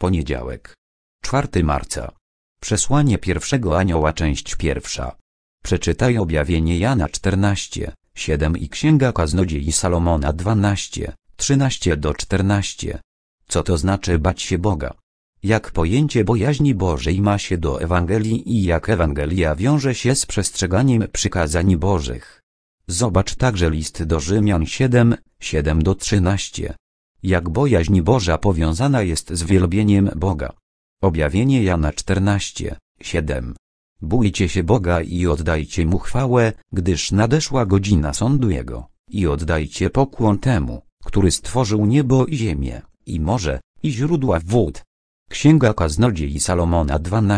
Poniedziałek. 4 marca. Przesłanie pierwszego anioła, część pierwsza. Przeczytaj objawienie Jana 14:7 i Księga Kaznodziei Salomona 12:13-14. Co to znaczy bać się Boga? Jak pojęcie bojaźni Bożej ma się do Ewangelii i jak Ewangelia wiąże się z przestrzeganiem przykazań Bożych. Zobacz także list do Rzymian 7:7-13. Jak bojaźń Boża powiązana jest z wielbieniem Boga. Objawienie Jana 14:7. Bójcie się Boga i oddajcie Mu chwałę, gdyż nadeszła godzina sądu Jego, i oddajcie pokłon Temu, który stworzył niebo i ziemię, i morze, i źródła wód. Księga Kaznodziei Salomona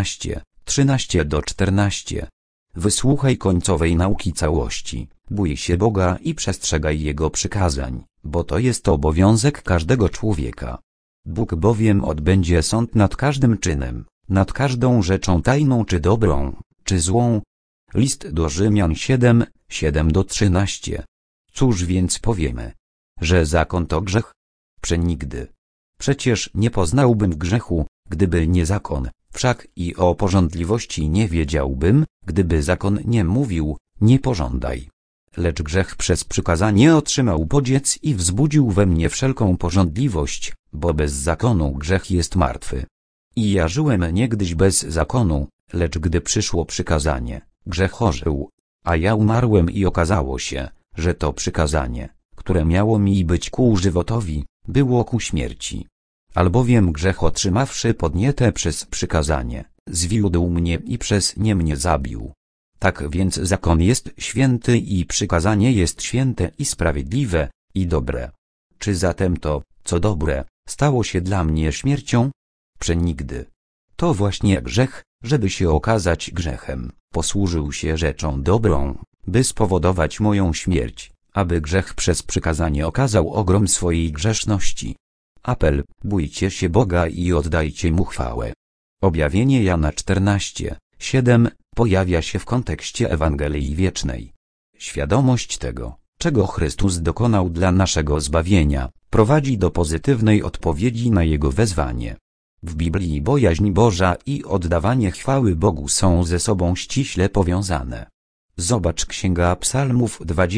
12:13-14. Wysłuchaj końcowej nauki całości, bój się Boga i przestrzegaj Jego przykazań, bo to jest obowiązek każdego człowieka. Bóg bowiem odbędzie sąd nad każdym czynem, nad każdą rzeczą tajną czy dobrą, czy złą. List do Rzymian 7:7-13. Cóż więc powiemy? Że zakon to grzech? Przenigdy. Przecież nie poznałbym grzechu, gdyby nie zakon, wszak i o pożądliwości nie wiedziałbym, gdyby zakon nie mówił, nie pożądaj. Lecz grzech przez przykazanie otrzymał bodziec i wzbudził we mnie wszelką pożądliwość, bo bez zakonu grzech jest martwy. I ja żyłem niegdyś bez zakonu, lecz gdy przyszło przykazanie, grzech ożył, a ja umarłem i okazało się, że to przykazanie, które miało mi być ku żywotowi, było ku śmierci. Albowiem grzech otrzymawszy podnietę przez przykazanie, zwiódł mnie i przez nie mnie zabił. Tak więc zakon jest święty i przykazanie jest święte i sprawiedliwe, i dobre. Czy zatem to, co dobre, stało się dla mnie śmiercią? Przenigdy. To właśnie grzech, żeby się okazać grzechem, posłużył się rzeczą dobrą, by spowodować moją śmierć, aby grzech przez przykazanie okazał ogrom swojej grzeszności. Apel, bójcie się Boga i oddajcie Mu chwałę. Objawienie Jana 14:7 pojawia się w kontekście Ewangelii wiecznej. Świadomość tego, czego Chrystus dokonał dla naszego zbawienia, prowadzi do pozytywnej odpowiedzi na Jego wezwanie. W Biblii bojaźń Boża i oddawanie chwały Bogu są ze sobą ściśle powiązane. Zobacz Księga Psalmów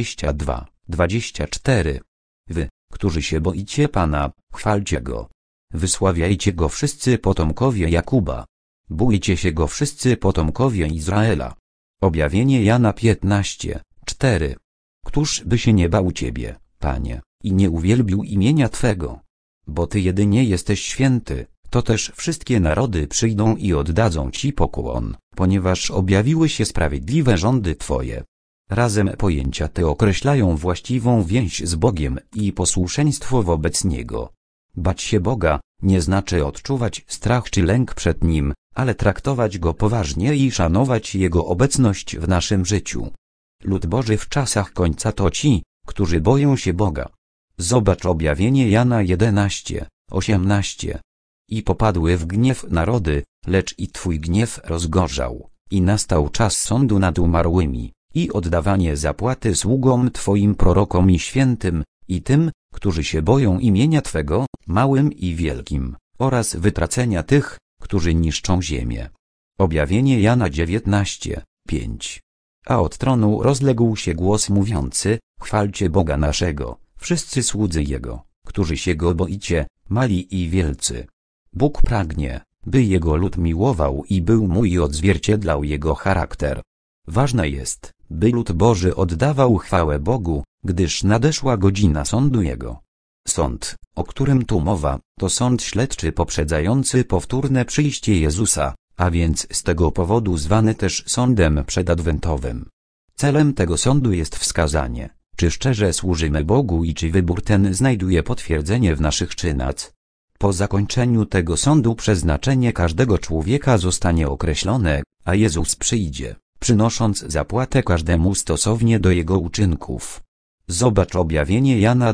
22:24. Wy, którzy się boicie Pana, chwalcie Go. Wysławiajcie Go wszyscy potomkowie Jakuba. Bójcie się Go wszyscy potomkowie Izraela. Objawienie Jana 15:4. Któż by się nie bał Ciebie, Panie, i nie uwielbił imienia Twego? Bo Ty jedynie jesteś święty, to też wszystkie narody przyjdą i oddadzą Ci pokłon, ponieważ objawiły się sprawiedliwe rządy Twoje. Razem pojęcia te określają właściwą więź z Bogiem i posłuszeństwo wobec Niego. Bać się Boga nie znaczy odczuwać strach czy lęk przed Nim, ale traktować Go poważnie i szanować Jego obecność w naszym życiu. Lud Boży w czasach końca to ci, którzy boją się Boga. Zobacz objawienie Jana 11:18. I popadły w gniew narody, lecz i Twój gniew rozgorzał, i nastał czas sądu nad umarłymi, i oddawanie zapłaty sługom Twoim prorokom i świętym, i tym, którzy się boją imienia Twego, małym i wielkim, oraz wytracenia tych, którzy niszczą ziemię. Objawienie Jana 19:5. A od tronu rozległ się głos mówiący, chwalcie Boga naszego, wszyscy słudzy Jego, którzy się Go boicie, mali i wielcy. Bóg pragnie, by Jego lud miłował i był mu i odzwierciedlał Jego charakter. Ważne jest, by lud Boży oddawał chwałę Bogu, gdyż nadeszła godzina sądu Jego. Sąd, o którym tu mowa, to sąd śledczy poprzedzający powtórne przyjście Jezusa, a więc z tego powodu zwany też sądem przedadwentowym. Celem tego sądu jest wskazanie, czy szczerze służymy Bogu i czy wybór ten znajduje potwierdzenie w naszych czynach. Po zakończeniu tego sądu przeznaczenie każdego człowieka zostanie określone, a Jezus przyjdzie, przynosząc zapłatę każdemu stosownie do jego uczynków. Zobacz objawienie Jana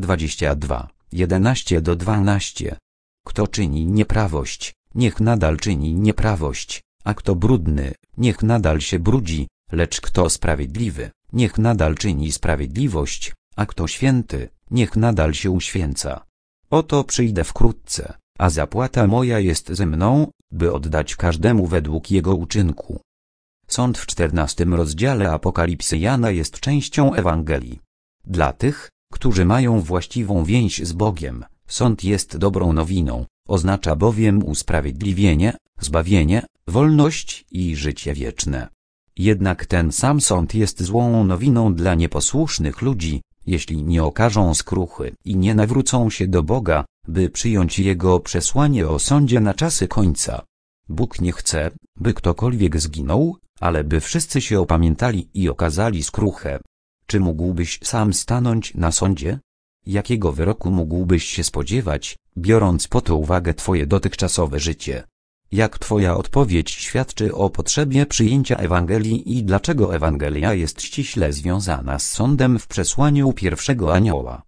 22:11-12. Kto czyni nieprawość, niech nadal czyni nieprawość, a kto brudny, niech nadal się brudzi, lecz kto sprawiedliwy, niech nadal czyni sprawiedliwość, a kto święty, niech nadal się uświęca. Oto przyjdę wkrótce, a zapłata moja jest ze mną, by oddać każdemu według jego uczynku. Sąd w 14 rozdziale Apokalipsy Jana jest częścią Ewangelii. Dla tych, którzy mają właściwą więź z Bogiem, sąd jest dobrą nowiną, oznacza bowiem usprawiedliwienie, zbawienie, wolność i życie wieczne. Jednak ten sam sąd jest złą nowiną dla nieposłusznych ludzi, jeśli nie okażą skruchy i nie nawrócą się do Boga, by przyjąć Jego przesłanie o sądzie na czasy końca. Bóg nie chce, by ktokolwiek zginął, ale by wszyscy się opamiętali i okazali skruchę. Czy mógłbyś sam stanąć na sądzie? Jakiego wyroku mógłbyś się spodziewać, biorąc pod uwagę twoje dotychczasowe życie? Jak twoja odpowiedź świadczy o potrzebie przyjęcia Ewangelii i dlaczego Ewangelia jest ściśle związana z sądem w przesłaniu pierwszego anioła?